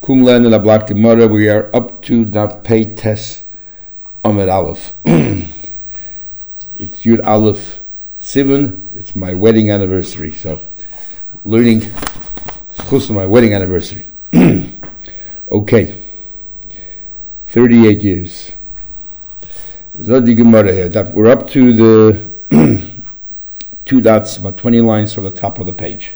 Kumlan and Ablat Gemara, we are up to Daf Pei Tes Amud Aleph. It's Yud Aleph Sivan. It's my wedding anniversary. So, learning Chus on my wedding anniversary. Okay. 38 years. Zodi Gemara here. We're up to the two dots, about 20 lines from the top of the page.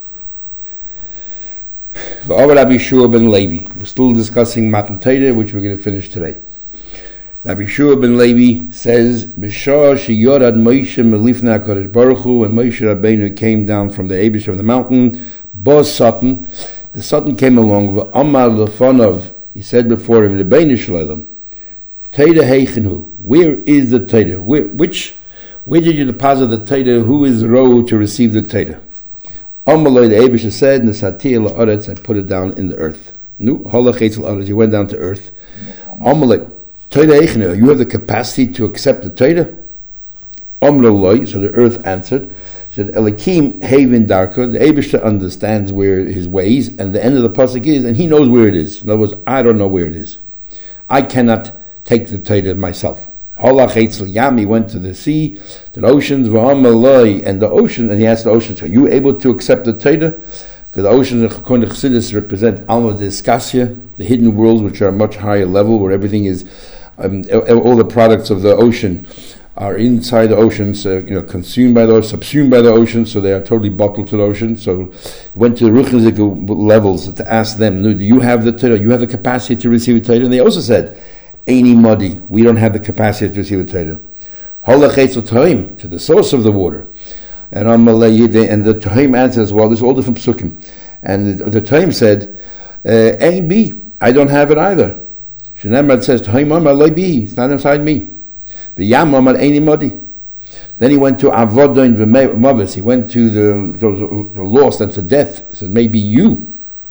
Rabbi Shua ben Levi. We're still discussing Matan Torah, which we're going to finish today. Rabbi Shua ben Levi says, "B'shah sheyorad Moshe melifnei HaKadosh Baruch Hu, when Moshe Rabbeinu came down from the Eibush of the mountain, Bo Satan, the Satan came along. V'amar lefanov, he said before him, Rebbeinu Shalom, Torah heichenu, where is the Torah? Where did you deposit the Torah? Who is the road to receive the Torah? Amalei, the Eibush said, Nesati la'aretz, I put it down in the earth. Nu halachetz la'aretz, you went down to earth. Amalei, Torah eichenu, you have the capacity to accept the Torah? Amalei, so the earth answered, said Elikim Haven Darka, the Eibush understands where his ways, and the end of the pasuk is, and he knows where it is. In other words, I don't know where it is. I cannot take the Torah myself. Holach Eitzel Yami went to the sea, to the oceans, V'amalai, and the ocean, and he asked the oceans, are you able to accept the Torah? Because the oceans, according to Chassidus, represent Alma Diskasya, the hidden worlds, which are a much higher level, where everything is, all the products of the ocean are inside the oceans, consumed by the ocean, subsumed by the ocean, so they are totally bottled to the ocean. So went to the Ruchnizik levels to ask them, do you have the Torah? You have the capacity to receive the Torah? And they also said, Eini Modi, we don't have the capacity to receive the Torah. Holachetzel Tahim, to the source of the water. And the Tahim answers, well, there's all different psukim. And the Tahim said, Ein Bi, I don't have it either. Shenemrad says, Tahim Amar Loi Bi, it's not inside me. The Yam Amar Eini Modi. Then he went to Avodah and V'Mavis, he went to the lost and to death. He said, maybe you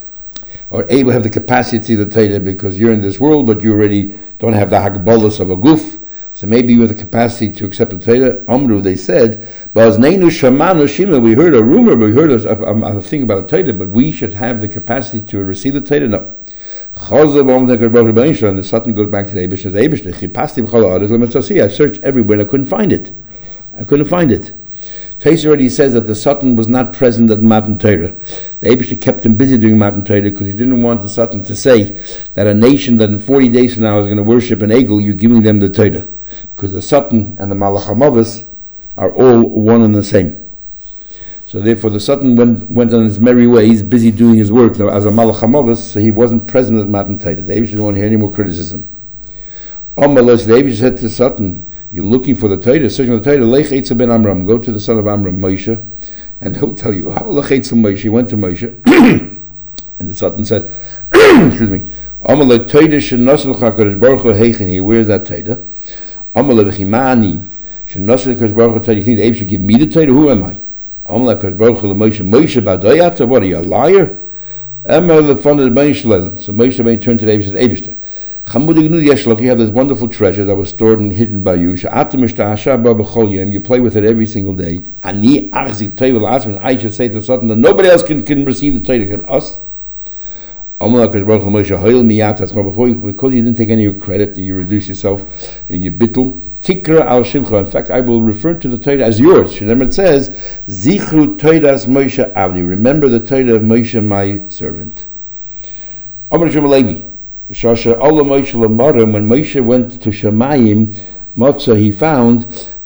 are able to have the capacity to see the Torah because you're in this world, but you already don't have the Hagbolus of a goof. So maybe you have the capacity to accept the Torah. Amru, they said, Ba'azneinu Shamanu Shima, we heard a rumor, we heard a thing about the Torah, but we should have the capacity to receive the Torah. No. And the Satan goes back to the Eibush. I searched everywhere and I couldn't find it. Tais already says that the Satan was not present at Matan Torah. The Eibush kept him busy doing Matan Torah because he didn't want the Satan to say that a nation that in 40 days from now is going to worship an Egel, you're giving them the Torah. Because the Satan and the Malach HaMavos are all one and the same. So therefore the Satan went on his merry ways, busy doing his work. Now, as a Malach HaMavos, so he wasn't present at Matan Torah. The Eibush didn't want to hear any more criticism. The Eibush said to the Satan, you're looking for the Torah, searching for the Torah, Lech Eitzel ben Amram, go to the son of Amram, Moshe, and he'll tell you. Lech Eitzel Moshe, he went to Moshe, and the Satan said, excuse me, Amalei Torah shenosel HaKadosh Baruch Hu heichen, where's that Torah? Amalei v'chimani shenosel HaKadosh Baruch Hu Torah, you think the Eibush should give me the Torah? Who am I? Amalei HaKadosh Baruch Hu Moshe, Moshe Badoyata, what are you, a liar? Amalei lefanei Rebbeinu Shalom. So Moshe Rabbeinu turned to the Eibush and said, Eibush, you have this wonderful treasure that was stored and hidden by you. You play with it every single day. I should say to Satan that nobody else can receive the Torah. Us? Because you didn't take any credit, you reduce yourself in your bittul. Tikra al shimcha. In fact, I will refer to the Torah as yours. Remember, it says, Zichru Torahs Moshe Avdi. Remember the Torah of Moshe, my servant. Amar Shmuel Levi. When Moshe went to Shemayim, Motzah, he found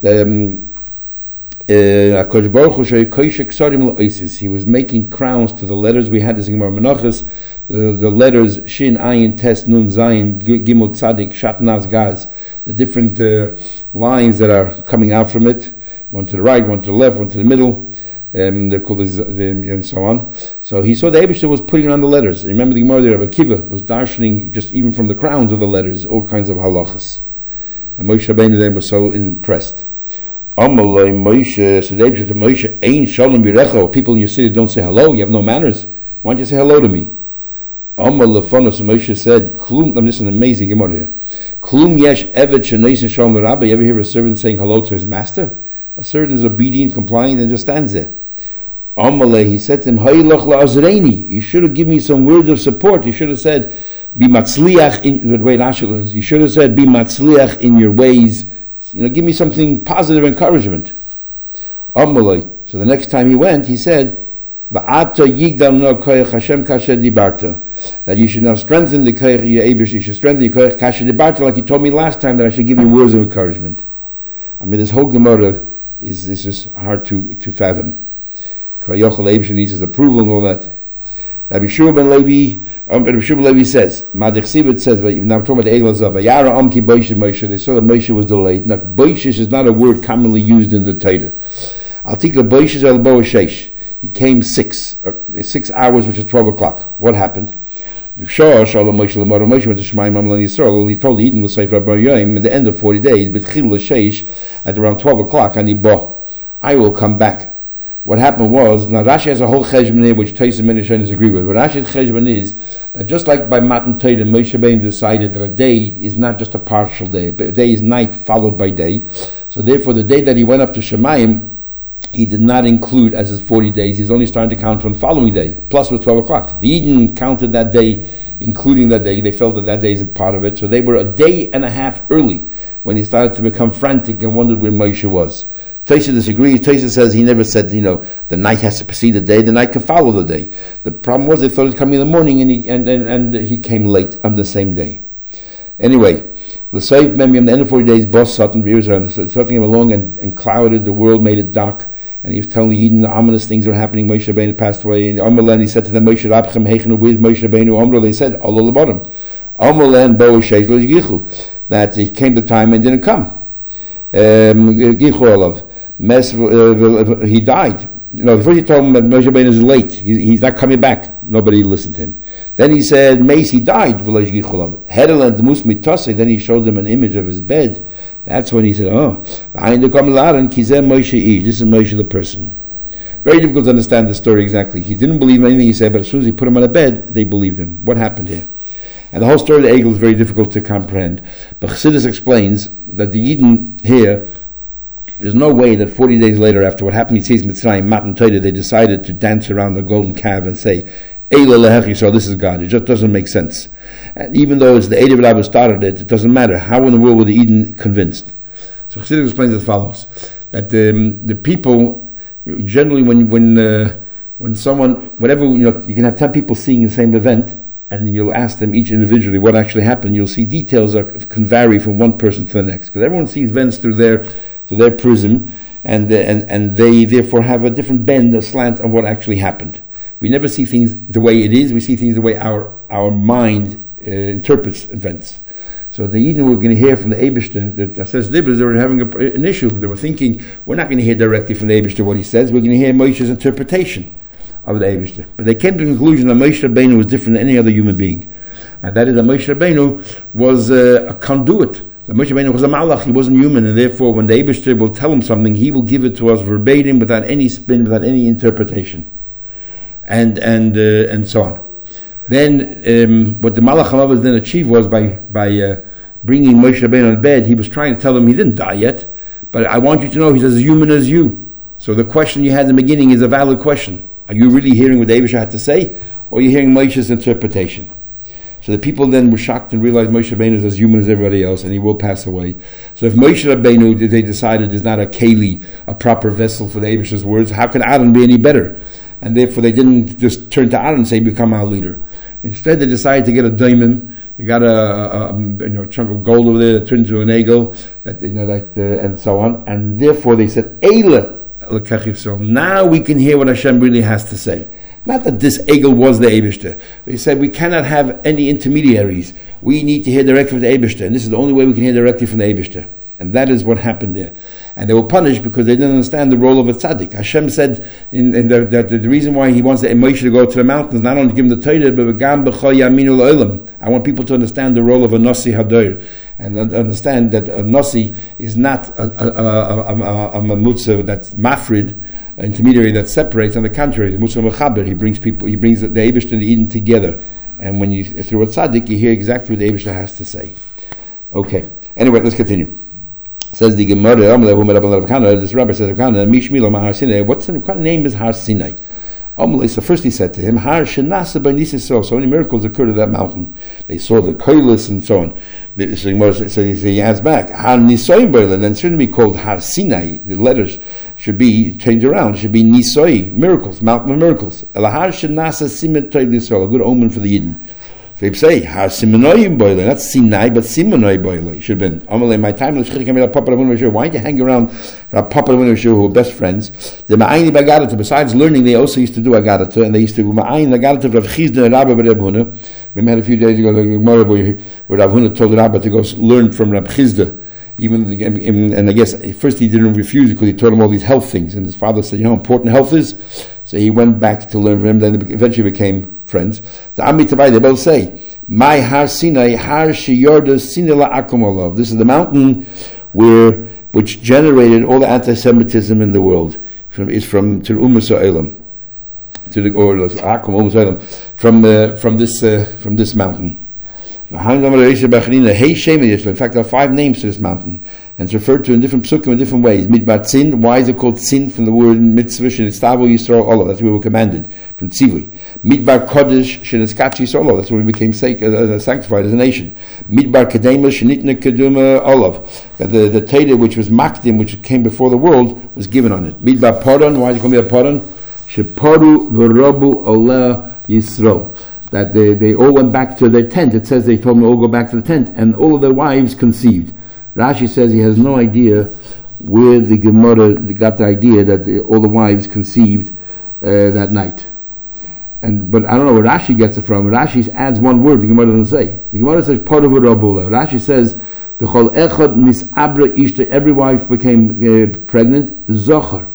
he was making crowns to the letters. We had this in Gemara Menachos, the letters Shin, Ayin, Tes, Nun, Zayin, Gimel, Tzadik, Shat, Naz, Gaz, the different lines that are coming out from it, one to the right, one to the left, one to the middle. They're called and so on. So he saw the Eibush was putting on the letters. Remember the Gemara there, Rabbi Kiva was darshaning just even from the crowns of the letters, all kinds of halachas. And Moshe Rabbeinu then was so impressed. Amalei Moshe, so the Eibush to Moshe, Ein Shalom Birecho. People in your city don't say hello. You have no manners. Why don't you say hello to me? Amal Lefonos, so Moshe said, Klum. This is an amazing Gemara here. Klum Yesh Evet Shenoisen Shalom Rabbi. You ever hear a servant saying hello to his master? A servant is obedient, compliant, and just stands there. Amalei, he said to him, Haylach la'azreini, you should have given me some words of support. You should have said, be matzliach in the way Rashi learns. You should have said, be matzliach in your ways. Give me something positive encouragement. Amalei. So the next time he went, he said, Va'ata yigdal no koyach Hashem kasher dibarta. That you should now strengthen the koyach Ye'ebish. You should strengthen the koyach kasher dibarta, like you told me last time that I should give you words of encouragement. I mean, this whole Gemara is just hard to fathom. Koyach Ye'ebish needs his approval and all that. Rabbi Shua ben Levi says, Madich Sibit says, now I'm talking about the Egel Zav, Vayara Amki Boishe Moshe, they saw that Moshe was delayed. Now, Boishe is not a word commonly used in the Torah. I'll take the Boishe al Bo Sheish. He came 6 hours, which is 12 o'clock. What happened? He told the Eden at the end of 40 days, at around 12 o'clock, and he bought, I will come back. What happened was, now Rashi has a whole cheshbon which Tosfos and many Rishonim agree with, but Rashi's cheshbon is that just like by Matan Torah, Moshe Rabbeinu decided that a day is not just a partial day, but a day is night followed by day. So therefore, the day that he went up to Shemayim, he did not include as his 40 days. He's only starting to count from the following day. Plus was 12 o'clock. The Eden counted that day, including that day. They felt that day is a part of it. So they were a day and a half early when they started to become frantic and wondered where Moshe was. Tosfos disagrees. Tosfos says he never said, the night has to precede the day. The night can follow the day. The problem was they thought he'd come in the morning and he came late on the same day. Anyway, the Seif Memi on the end of 40 days, boss Satan came along and clouded the world, made it dark. And he was telling the Eden the ominous things were happening. Moshe Rabbeinu passed away. And Amalei, he said to them, Moshe Rabchem Heichenu, where's Moshe Rabbeinu? Amro, they said, Allah Labarim. Amalei Bo Sheish Lo Yigichu. That he came to time and didn't come. Gichu Olav. He died. First he told him that Moshe Rabbeinu is late. He's not coming back. Nobody listened to him. Then he said, Mace, he died. Then he showed them an image of his bed. That's when he said, this is Moshe the person. Very difficult to understand the story exactly. He didn't believe anything he said, but as soon as he put him on a bed, they believed him. What happened here? And the whole story of the Egel is very difficult to comprehend. But Chassidus explains that the Eden here, there's no way that 40 days later, after what happened in Yetzias Mitzrayim, Matan Torah, they decided to dance around the golden calf and say, Eila Lehech Yisrael, this is God. It just doesn't make sense. And even though it's the Eid of Rabbi started it, it doesn't matter. How in the world were the Eden convinced? So Chassidus explains as follows: that the people generally, when someone, whatever, you can have 10 people seeing the same event, and you'll ask them each individually what actually happened. You'll see details can vary from one person to the next, because everyone sees events through their prism, and they therefore have a different bend, a slant on what actually happened. We never see things the way it is. We see things the way our mind interprets events. So the Eden were going to hear from the Eibishter, that says they were having an issue. They were thinking, we're not going to hear directly from the Eibishter what he says. We're going to hear Moshe's interpretation of the Eibishter. But they came to the conclusion that Moshe Rabbeinu was different than any other human being, and that is that Moshe Rabbeinu was a conduit. That Moshe Rabbeinu was a malach. He wasn't human, and therefore, when the Eibishter will tell him something, he will give it to us verbatim, without any spin, without any interpretation. And so on. Then what the Malach HaMavet then achieved was by bringing Moshe Rabbeinu on bed, he was trying to tell him he didn't die yet, but I want you to know he's as human as you. So the question you had in the beginning is a valid question. Are you really hearing what the Eibishter had to say, or are you hearing Moshe's interpretation? So the people then were shocked and realized Moshe Rabbeinu is as human as everybody else, and he will pass away. So if Moshe Rabbeinu, they decided, is not a keli, a proper vessel for the Eibishter's words, how can Aaron be any better? And therefore they didn't just turn to Aaron and say, become our leader. Instead, they decided to get a diamond. They got a chunk of gold over there that turned into an egel, and so on. And therefore, they said, "Eila lekach Yisrael." Now we can hear what Hashem really has to say. Not that this egel was the Eibishter. They said we cannot have any intermediaries. We need to hear directly from the Eibishter, and this is the only way we can hear directly from the Eibishter. And that is what happened there. And they were punished because they didn't understand the role of a tzaddik. Hashem said that the reason why he wants the Moshe to go to the mountains, not only to give him the Torah, but I want people to understand the role of a Nasi Hadoir, and understand that a Nasi is not a Mamutza that's mafrid, an intermediary that separates. On the contrary, the Mutzah Mechaber, he brings the Eibishter and the Eden together. And when you through a tzaddik, you hear exactly what the Eibishter has to say. Okay. Anyway, let's continue. Says the Gemara, this rabbi says, what's the kind of name is Har Sinai? So first he said to him, Har Shenasa by Nisisrael. So many miracles occurred at that mountain. They saw the koilis and so on. So he adds back, Har Nisoim Boiler, and then shouldn't be called Har Sinai. The letters should be changed around. It should be Nisoi, miracles, mountain of miracles. Har Shenasa Simet Toy Yisrael, a good omen for the Yidden. So they say, Har Simenoim Boiler, not Sinai, but Simonoi Boiler. Should have been. Amalei, my time, why don't you hang around Papa and who were best friends? The Ma'ayni Bagadata, besides learning, they also used to do Agadata, and they used to do Ma'ayin Agadata of Rav Chizda and Rabbi Reb Huna. We met a few days ago, where Rav Huna told Rabbi to go learn from Rav Chizda. And I guess at first he didn't refuse because he taught him all these health things, and his father said, how important health is. So he went back to learn from him. Then they eventually became friends. The Ami Tavai, they both say, "My Har Sinai, Har Shiyorda Sinila Akumolov." This is the mountain which generated all the anti-Semitism in the world. From Umas Ha'olam, from this mountain. In fact, there are 5 names to this mountain, and it's referred to in different psukim in different ways. Midbar Tzin, why is it called Tzin? From the word mitzvah, Shenitztavu Yisrael Olav, that's where we were commanded, from Tzivui. Midbar Kodesh, Shenitzkat Yisrael, that's where we became sanctified as a nation. Midbar Kedema, Shenitna Keduma Olav, the Torah which was Makdim, which came before the world, was given on it. Midbar Paran, why is it called Midbar Paran? Sheparu V'Rabu Olah Yisrael. That they all went back to their tent. It says they told them to all go back to the tent, and all of their wives conceived. Rashi says he has no idea where the Gemara got the idea that all the wives conceived that night. But I don't know where Rashi gets it from. Rashi adds one word the Gemara doesn't say. The Gemara says part of Rabula. Rashi says the chol echad misabra ishta, every wife became pregnant. Zochar.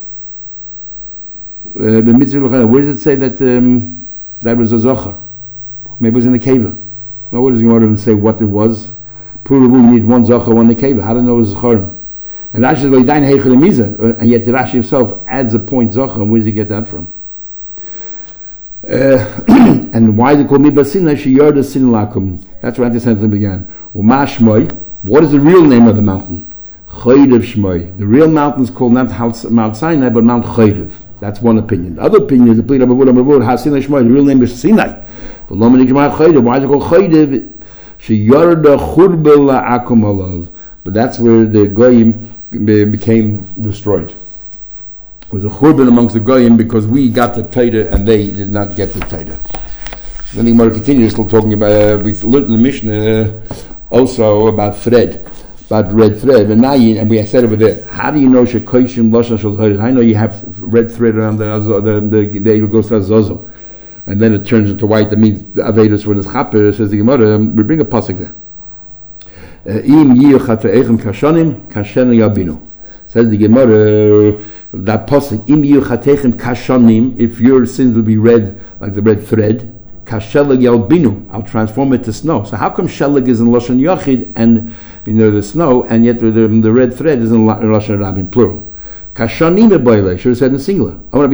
The mitzvah. Where does it say that that was a zochar? Maybe it was in the cave. No, what does the Gemara say what it was? Puravu, you need one zochar, one nekeva. How do you know it was zocharim? And Rashi says, "Vaydain heichel miza," and yet Rashi himself adds a point zochar. And where does he get that from? And why is it called Midbar Sinai? Sheyarda Sin Lakum. That's where anti-Semitism began. Umashmoi. What is the real name of the mountain? Chodev Shmoi. The real mountain is called not Mount Sinai, but Mount Chodev. That's one opinion. The other opinion is the Pli Rabavud Amavud Ha Sinai Shmoi. The real name is Sinai. Why is it called Chodev? Sheyarda Churba La'akum Alav. But that's where the Goyim became destroyed. It was a churban amongst the Goyim because we got the Torah and they did not get the Torah. Then the Gemara continues still talking about, we learned in the Mishnah also about thread, about red thread. And we said over there, how do you know shekoishim lashon shel Torah? I know you have red thread around the day it goes to Azazel, and then it turns into white. That means the Avedus when it's chaper. Says the Gemara, we bring a pasuk there. Im yichatreichem kashanim kashen yabinu. Says the Gemara, that pasuk, im yichatreichem kashanim, if your sins will be red like the red thread, kashelag yalbinu, I'll transform it to snow. So how come shelag is in lashon yachid and the snow, and yet the red thread is in lashon rabin plural? Kashanim eboyle should have said in singular. That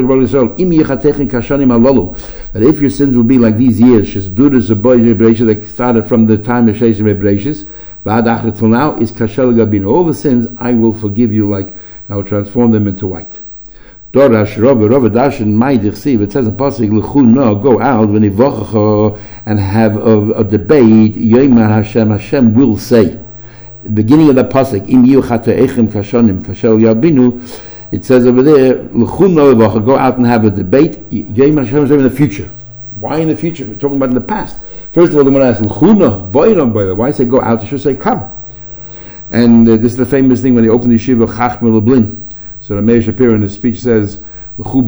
if your sins will be like these years, that started from the time of Sheshem Ebreshis, till now is kashel gabin. All the sins I will forgive you, like I will transform them into white. Dorash Rabba Dashin Maidich Siv. It says in Pasuk L'chuna, go out and have a debate. Yomer Hashem will say. Beginning of the pasuk, Im Yuchateichem Kashanim Kashel Yabinu, it says over there, L'chuna go out and have a debate. Yomer Hashem in the future. Why in the future? We're talking about in the past. First of all, the one asks L'chuna, boiram boiram. Why say go out? It should say come. And this is the famous thing when they opened the yeshiva Chachma Lublin. So the Meir Shapiro in his speech says, Go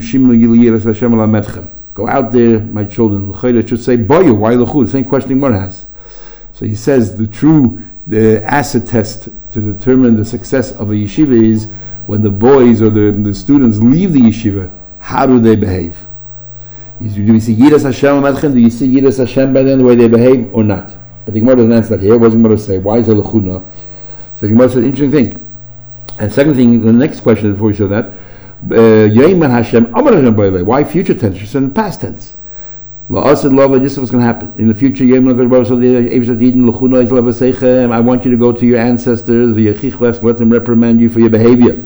out there, my children. It should say boyu. Why l'chu? The same question Gemara has. So he says the acid test to determine the success of a yeshiva is when the boys or the students leave the yeshiva, how do they behave? Do we see Yiras Hashem Amadchem? Do you see Yiras Hashem by then, the way they behave or not? But the Gemara doesn't answer that here. What does the Gemara say? Why is it l'chuna? So the Gemara says, interesting thing. And second thing, the next question before we show that, Yeiman Hashem Amar Hashem Boile. Why future tense? It's in past tense. La'asid lava, this is what's going to happen. In the future, I want you to go to your ancestors, let them reprimand you for your behavior.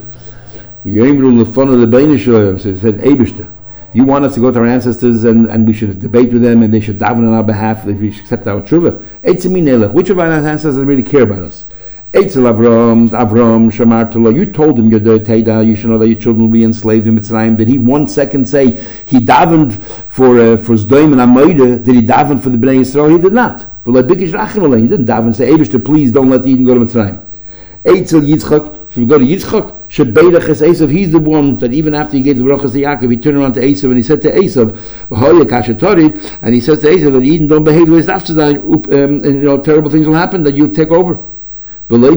So he said, you want us to go to our ancestors and we should debate with them and they should daven on our behalf if we should accept our tshuva. Which of our ancestors really care about us? Avram, Shamartullah, you told him you should know that your children will be enslaved in Mitzrayim. Did he 1 second say he davened for Zdoim and Amoida? Did he daven for the Bnei Yisrael? He did not. He didn't daven and say, Eibishter, please don't let the Eden go to Mitzrayim. Eitzel Yitzchak, if we go to Yitzchak, Shebeirach es Esav, he's the one that even after he gave the brachas to Yaakov, he turned around to Esav and he said to Esav, and he says to Esav that Eden don't behave the way it's after that, and terrible things will happen, that you take over. And he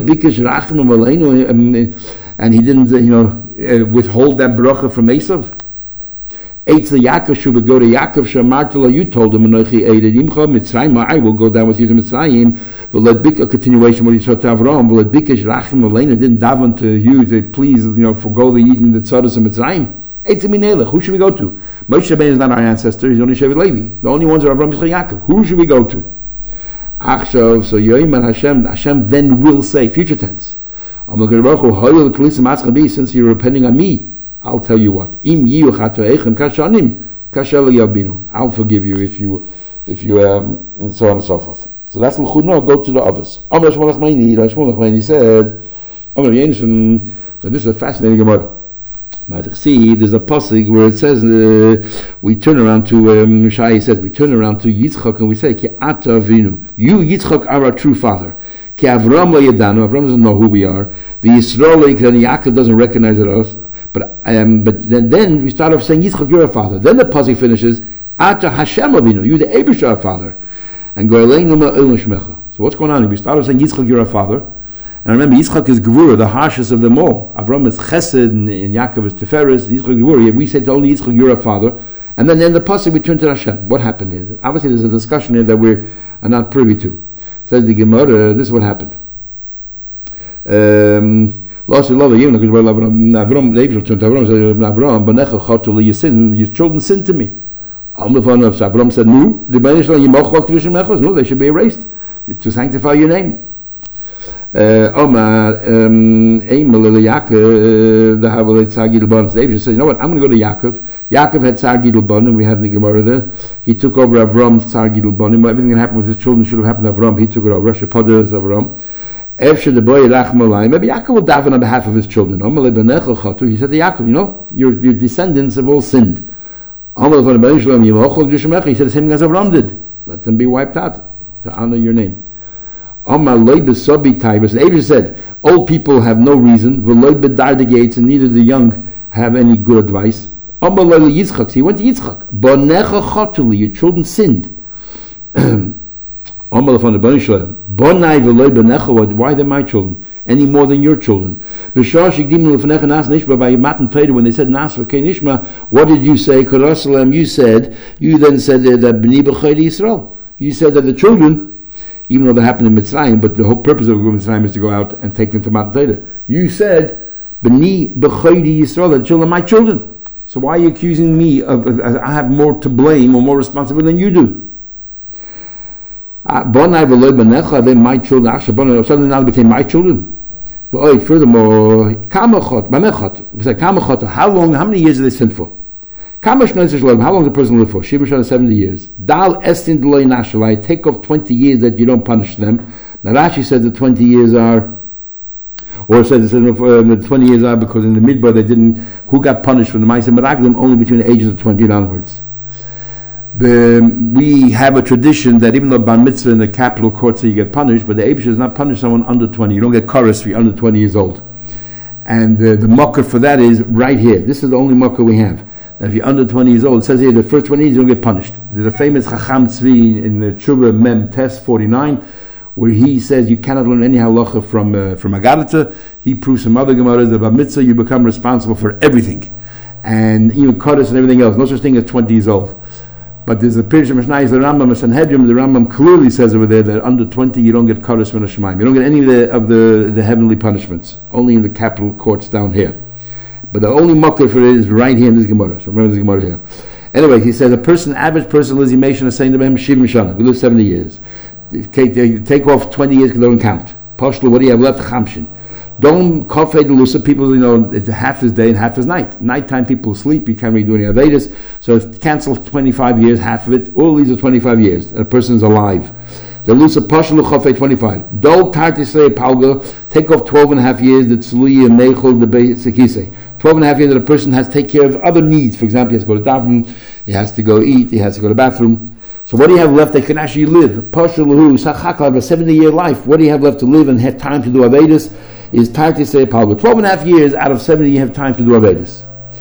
didn't, withhold that bracha from Esav. Eitzel Yaakov should go to Yaakov. Shamartullah, you told him, I will go down with you to Mitzrayim. A continuation of what he said to Avram. Didn't daven to you to please, forgo the Eden, the Tzados and Mitzrayim. Who should we go to? Moshe Rabbeinu is not our ancestor. He's only Shevet Levi. The only ones are Avram, Yitzchak, Yaakov. Who should we go to? So Yoiman Hashem then will say, future tense, since you're repenting on me, I'll tell you what. I'll forgive you if you and so on and so forth. So that's l'chudno. Go to the others. He said, so this is a fascinating Gemara. See, there's a pasuk where it says we turn around to Shai says we turn around to Yitzchak and we say Ki ata avinu, you Yitzchak are our true father. Ki Avram lo yadanu, Avram doesn't know who we are. The Yisrael lo yikran, Yaakov doesn't recognize us. But then we start off saying Yitzchak, you're our father. Then the pasuk finishes Ata Hashem avinu, you the Eibush our father. And go aleinu ma'il shmecha. So what's going on? We start off saying Yitzchak, you're our father. And remember, Yitzchak is Gevurah, the harshest of them all. Avram is Chesed, and Yaakov is Tiferes, Yitzchak is Gevurah. We say to only Yitzchak, you're a father. And then in the pasuk we turn to Hashem. What happened here? Obviously there's a discussion here that we're not privy to. It says the Gemara, this is what happened. Your children sinned to me. Avram said, no, they should be erased to sanctify your name. Said, you know what, I'm going to go to Yaakov. Yaakov had Tsar Gidul Bon, and we had the Gemara there. He took over Avram's Tsar Gidul Bon. Everything that happened with his children should have happened to Avram. He took it over. Maybe Yaakov will daven on behalf of his children. He said to Yaakov, your descendants have all sinned. He said the same thing as Avram did. Let them be wiped out to honor your name. The Abel said, old people have no reason, and neither the young have any good advice. So he went to Yitzchak. Your children sinned. Why are they my children? Any more than your children? When they said, what did you say? You then said that B'ni B'chayri Yisrael. You said that the children, even though they happened in Mitzrayim, but the whole purpose of going to Mitzrayim is to go out and take them to Matan Torah. You said, B'ni B'chayri Yisrael, that the children are my children. So why are you accusing me of I have more to blame or more responsibility than you do? Are they my children? Suddenly now they became my children. But furthermore, how many years are they sinned for? How long does a person live for? 70 years. Dal estin deloy nashalai. Take off 20 years that you don't punish them. Now Rashi says the 20 years are, or says the 20 years are because in the Midbar they didn't. Who got punished for the Ma'aseh Meraglim only between the ages of 20 and onwards. We have a tradition that even though Bar Mitzvah in the capital court say you get punished, but the Eibush does not punish someone under 20. You don't get chorus if you're under 20 years old. And the mocker for that is right here. This is the only mocker we have. Now if you're under 20 years old, it says here the first 20 years you don't get punished. There's a famous Chacham Tzvi in the Tshuva Mem Tes 49 where he says you cannot learn any halacha from Agadata. He proves some other Gemaras that Bar Mitzvah you become responsible for everything. And even chorus and everything else. No such thing as 20 years old. But there's a Pirush Mishnah, the Rambam and Sanhedrin. The Rambam clearly says over there that under 20 you don't get Kadosh Min HaShemayim. You don't get any of the heavenly punishments. Only in the capital courts down here. But the only mocker for it is right here in this Gemara. So remember this Gemara here. Anyway, he says average person lives Yemeshana saying to him, Shiv Mishana. We live 70 years. They take off 20 years because they don't count. Pashlu, what do you have left? Chamshin. Don't kafei delusa. People, it's half is day and half is night. Nighttime people sleep. You can't really do any Avedis. So cancel 25 years, half of it. All these are 25 years. And a person's alive. The lusa pashlu kafei 25. Dol tartisei palga. Take off 12 and a half years. The tzluyi and neichol the sekise. 12 and a half years that a person has to take care of other needs. For example, he has to go to daven. He has to go eat. He has to go to the bathroom. So what do you have left that can actually live? Pashlu sachak have a 70-year life. What do you have left to live and have time to do Avedis? Is time to say palga. 12 and a half years out of 70 you have time to do Avedis.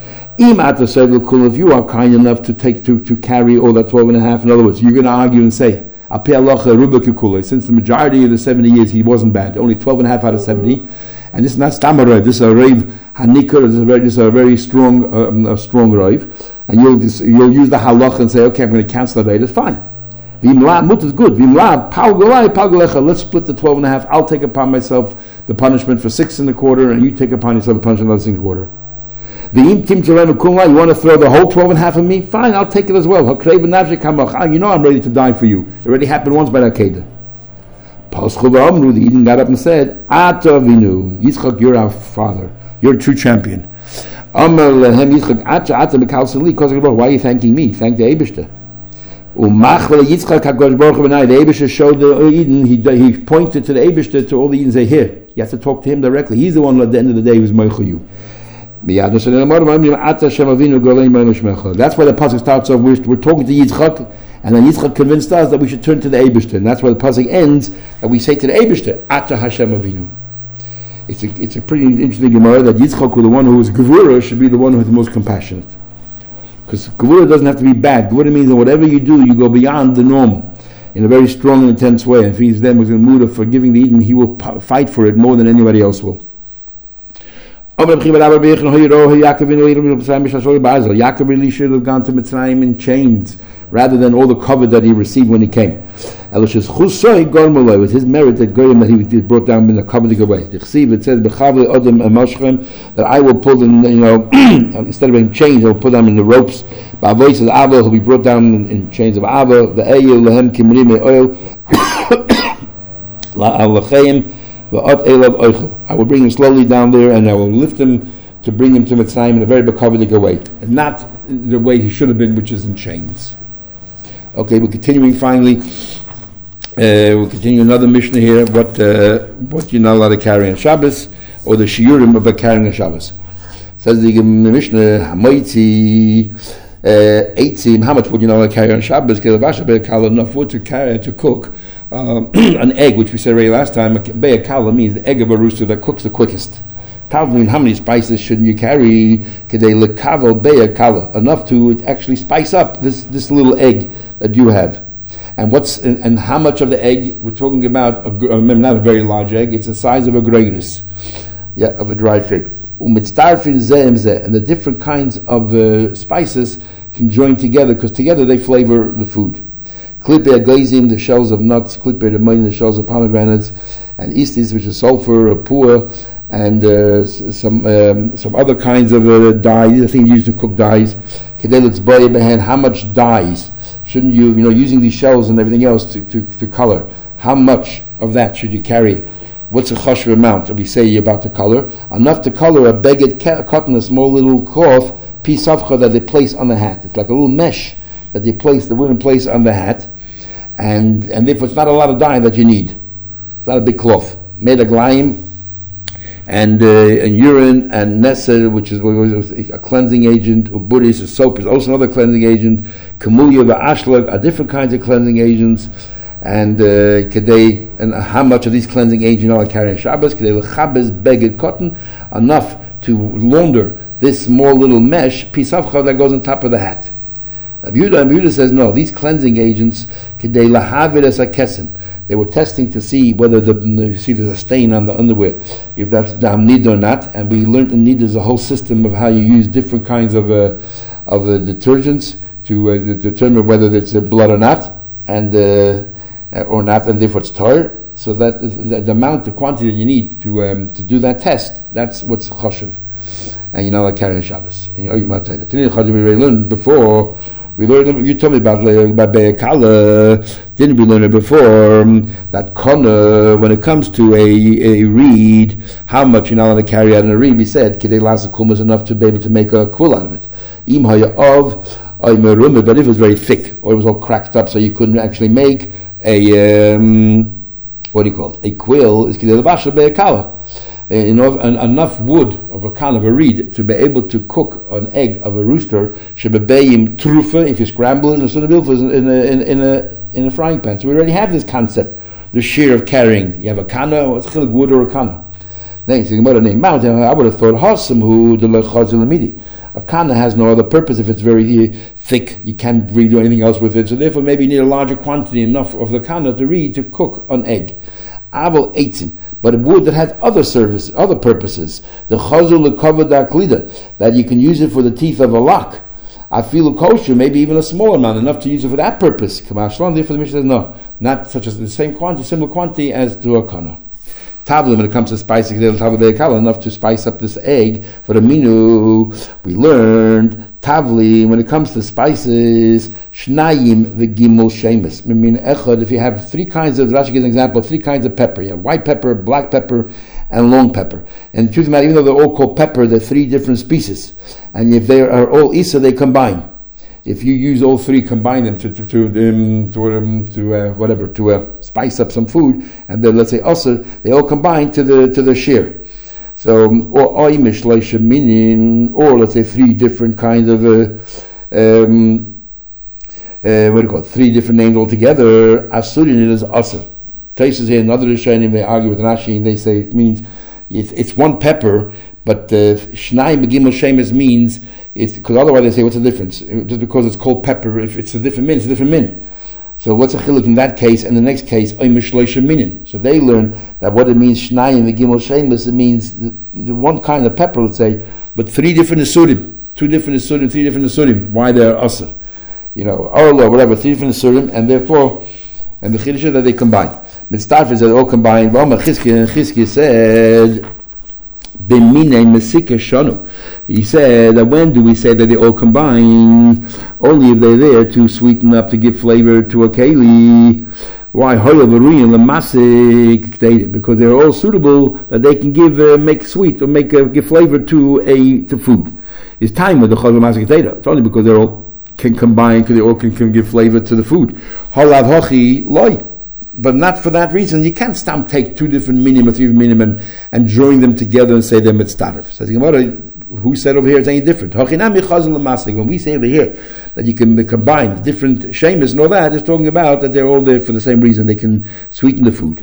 If you are kind enough to carry all that 12 and a half, in other words, you're going to argue and say, since the majority of the 70 years he wasn't bad, only 12 and a half out of 70, and this is not stamarav, this is a rave hanikar, this is a very strong rave, and you'll use the halach and say, okay, I'm going to cancel Avedis, fine. Mut is good. Let's split the 12 and a half. I'll take upon myself the punishment for 6 1/4, and you take upon yourself the punishment for 6 1/4. You want to throw the whole 12 and a half of me? Fine, I'll take it as well. You know I'm ready to die for you. It already happened once by the Akedah. The Eden got up and said, Yitzchak, you're our father. You're a true champion. Why are you thanking me? Thank the Eibishter. The Eibishter showed the Eden, he pointed to the Eibishter, to all the Eden, say, here, you have to talk to him directly. He's the one at the end of the day who's Meichel you. That's why the pasuk starts off, we're talking to Yitzchak, and then Yitzchak convinced us that we should turn to the Eibishter, and that's why the pasuk ends, and we say to the Eibishter, Ata Hashem Avinu. It's a pretty interesting Gemara that Yitzchak, the one who is Gevurah, should be the one who is the most compassionate. Because Gevurah doesn't have to be bad. Gevurah means that whatever you do, you go beyond the norm in a very strong and intense way. And if he's then in the mood of forgiving the Eden, he will fight for it more than anybody else will. Yaakov really should have gone to Mitzrayim in chains rather than all the cover that he received when he came. It was his merit that that he brought down in a covered way. It says that I will pull them, instead of being chains, I will put them in the ropes. By voice of Ava, he'll be brought down in chains of Ava. The Eyel lehem kimrim oil la'alacheim va'ot elav oichel. I will bring him slowly down there, and I will lift him to bring him to Mitzrayim in a very covered way, and not the way he should have been, which is in chains. Okay, we're continuing finally. We'll continue another Mishnah here. What you're not allowed to carry on Shabbos, or the shiurim about carrying on Shabbos. Says the Mishnah, Hamoitzi, Eitzim. How much would you not allowed to carry on Shabbos? Enough wood to cook an egg, which we said already last time. Be'akala means the egg of a rooster that cooks the quickest. How many spices shouldn't you carry? Enough to actually spice up this little egg that you have. And how much of the egg we're talking about? Not a very large egg. It's the size of a greigus, of a dried fig. And the different kinds of spices can join together because together they flavor the food. Klippe glazim, the shells of nuts. Klippe the shells of pomegranates, and istis, which is sulfur or pur, and some other kinds of dye. These are things used to cook dyes. How much dyes shouldn't you, using these shells and everything else to color? How much of that should you carry? What's a choshev amount? We say you're about to color. Enough to color a beged cotton, a small little cloth, piece of that they place on the hat. It's like a little mesh that the women place on the hat. And therefore it's not a lot of dye that you need. It's not a big cloth. Made of glaim, and urine, and neser, which is a cleansing agent, uburis, a soap is also another cleansing agent, kamuya, v'ashlag are different kinds of cleansing agents, and kedei, and how much of these cleansing agents are carrying Shabbos? Kedei lechabes beged cotton, enough to launder this small little mesh, pisavcha, that goes on top of the hat. Rabbi Yehuda says no, these cleansing agents, kedei lahavir es hakesim. They were testing to see whether you see there's a stain on the underwear, if that's dam nid or not. And we learned in nid there's a whole system of how you use different kinds of detergents to determine whether it's blood or not, and therefore it's tar. So that the amount, the quantity that you need to do that test, that's what's choshev. And you're not like carrying Shabbos. And we learned before We learned. You told me about Be'ekala. Didn't we learn it before? That Kona, when it comes to a reed, how much you're not allowed to carry out in a reed? We said Kedei Lasa Kum is enough to be able to make a quill out of it. Im Haya of but if it was very thick or it was all cracked up, so you couldn't actually make a what do you call it? A quill is Kedei Levasha Be'ekala. Enough wood of a kind of a reed to be able to cook an egg of a rooster shebebayim trufa if you scramble it in a frying pan. So we already have this concept, the shear of carrying. You have a kana, what's chilik, wood or a kana. Next, I would have thought hasam who the lechazil amidi. A kana has no other purpose if it's very thick. You can't really do anything else with it. So therefore, maybe you need a larger quantity, enough of the kana to reed to cook an egg. Aval eitzim. But a wood that has other purposes, the chazul lekavod aklida, that you can use it for the teeth of a lock. I feel kosher, maybe even a small amount, enough to use it for that purpose. Therefore, the Mishnah says no, not such as the same quantity, similar quantity as to a kana. Tavlim, when it comes to spicing, enough to spice up this egg for the minu. We learned tavli when it comes to spices, shnayim v'gimel shemus. I mean, echad. If you have three kinds of, Rashi gives an example, three kinds of pepper. You have white pepper, black pepper, and long pepper. And the truth of the matter, even though they're all called pepper, they're three different species. And if they are all isa, they combine. If you use all three, combine them to spice up some food, and then let's say also they all combine to the shear. So or let's say three different kinds of three different names altogether. Asurin is asur. Taisus here, another Rishonim, they argue with Rashi and they say it means it's one pepper. But Shnai Megimel Shemes means it's because otherwise they say what's the difference? Just because it's called pepper, if it's a different min, it's a different min. So what's a chiluk in that case? And the next case, Oimishloisha minin. So they learn that what it means Shnai Megimel Shemes, it means the one kind of pepper, let's say, but three different asurim, three different asurim. Why they're asur? Arlo, whatever, three different asurim, and therefore, and the chiddush that they combine. Mitzvah is that they all combine. Chizkiah said. He said that when do we say that they all combine? Only if they're there to sweeten up, to give flavor to a keli. Why? Because they're all suitable that they can make sweet or give flavor to food. It's time with the chazal masik data. It's only because they all can combine, because they all can give flavor to the food. Halav hochi loy. But not for that reason. You can't take two different minim or three minim and join them together and say they're mitzvah. Says who said over here it's any different? When we say over here that you can combine different shemus and all that, it's talking about that they're all there for the same reason. They can sweeten the food.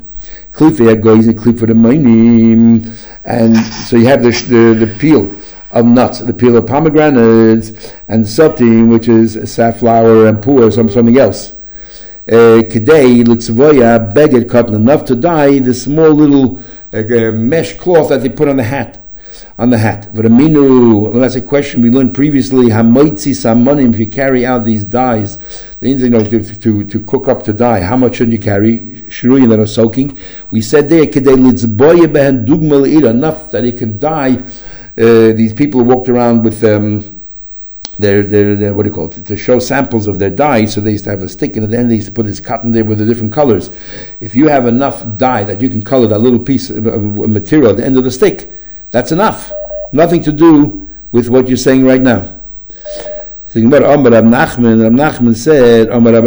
And so you have the peel of nuts, the peel of pomegranates, and satin, which is safflower and pua, something else. Kedei litzvoya beged cotton, enough to dye the small little mesh cloth that they put on the hat. V'raminu, that's a question we learned previously. Hamoitzi samanim, if you carry out these dyes, to cook up to dye, how much should you carry? Shruyin that are soaking. We said there kedei litzvoya behen dugma le'ira, enough that it can dye. These people walked around with their what do you call it, to show samples of their dye. So they used to have a stick, and at the end they used to put this cotton there with the different colors. If you have enough dye that you can color that little piece of material at the end of the stick, that's enough. Nothing to do with what you're saying right now. So Rab Nachman said,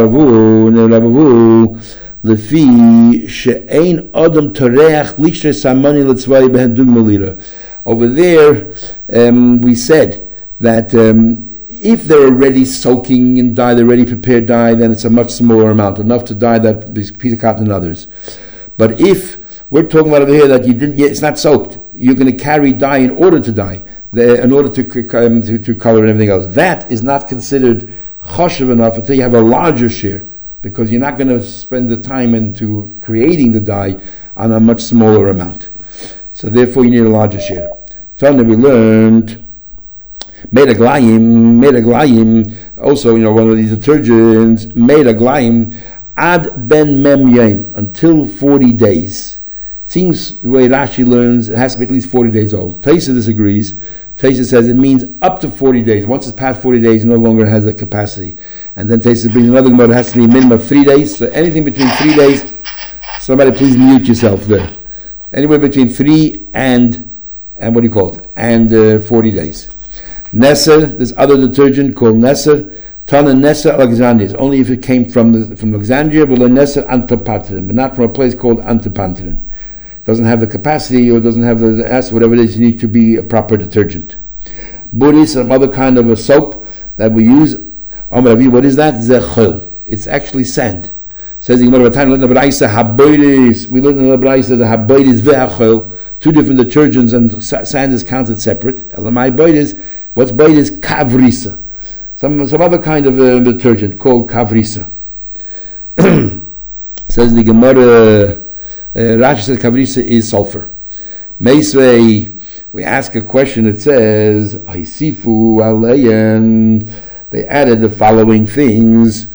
Lefi she'ein adam toreach lishe samani letzvay behen dugma lira. Over there, we said that if they're already soaking in dye, they're already prepared dye, then it's a much smaller amount, enough to dye that piece of cotton and others. But if we're talking about over here that it's not soaked, you're going to carry dye in order to dye, in order to color and everything else. That is not considered choshev enough until you have a larger share, because you're not going to spend the time into creating the dye on a much smaller amount. So therefore you need a larger share. Tana, we learned made a glayim, also, one of these detergents, made a glayim, ad ben mem yom, until 40 days. It seems the way Rashi learns, it has to be at least 40 days old. Taisa disagrees. Taisa says it means up to 40 days. Once it's past 40 days, it no longer has the capacity. And then Taisa brings another Gemara, it has to be a minimum of 3 days. So anything between 3 days, somebody please mute yourself there. Anywhere between 3 and what do you call it? And 40 days. Neser, this other detergent called Neser, Tana Neser Alexandria, is only if it came from Alexandria, but Neser Antipatrin, but not from a place called Antipatrin. Doesn't have the capacity or doesn't have the acid, whatever it is, you need to be a proper detergent. Buri, some other kind of a soap that we use. What is that? Zechol. It's actually sand. Says the Gemara, we learned in the Braisa the haboidis ve'achol, 2 different detergents, and sand is counted separate. What's boidis? Kavrisa. Some other kind of detergent called kavrisa. Says the Gemara, Rashi says kavrisa is sulfur. Meisvei, we ask a question that says, Haisifu aleyan. They added the following things.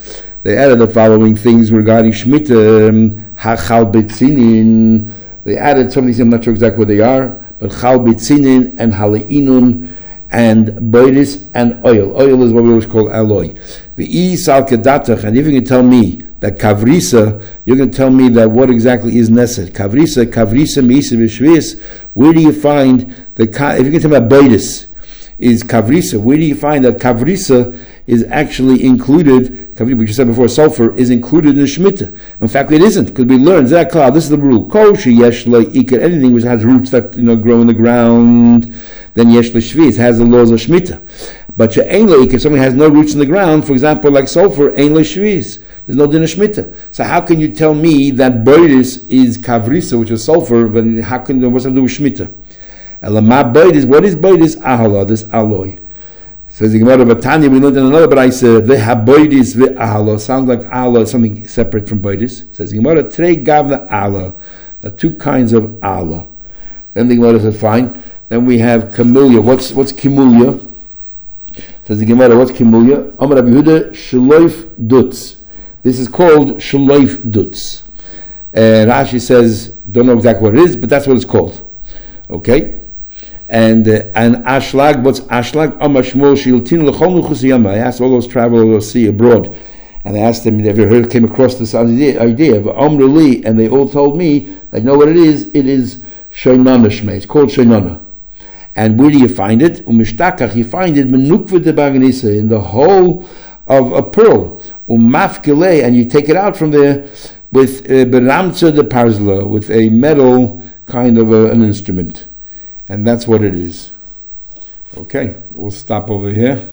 Regarding Shemitah, hachal betzinin. They added some of these, I'm not sure exactly what they are, but chal betzinin and haleinun and boidis and oil. Oil is what we always call alloy. V'i sal kedatach, and if you can tell me that kavrisa, you're going to tell me that what exactly is neser. Kavrisa meisa v'shvis. Where do you find the? If you can tell me about boidis is kavrisa, where do you find that kavrisa is actually included? Kavrisa, which you said before, sulfur is included in the Shemitah. In fact, it isn't, because we learned that this is the rule. Kol sheyesh le'ikar, anything which has roots that grow in the ground, then yesh le'shvis has the laws of Shemitah. But she'ein le'ikar, if something has no roots in the ground, for example, like sulfur, ein le'shvis. There's no din of Shemitah. So how can you tell me that boidis is kavrisa, which is sulfur, but what's it to do with Shemitah? What is boidis? Ahala, this alloy. Says the Gemara of Tanya, we learned in another Braisa, the haboidis ve'ahala. Sounds like ahala is something separate from boidis. Says the Gemara, trei gavna ala. There are 2 kinds of ala. Then the Gemara says, fine. Then we have camellia. What's camellia? Says the Gemara, what's camellia? Amar Rabbi Yehuda, shloif dutz. This is called shloif dutz. Rashi says, don't know exactly what it is, but that's what it's called. Okay? And ashlag, what's ashlag? Amashmol shiltin l'chol nuchusiyama. I asked all those travelers see abroad, and I asked them, have you ever came across this idea of amruli? And they all told me, they know what it is. It is shoynana shmei. It's called shoynana. And where do you find it? Umishtakach, you find it menukva de baganisa, in the hole of a pearl. Umafkele, and you take it out from there with beramtza de parzla, with a metal kind of an instrument. And that's what it is. Okay, we'll stop over here.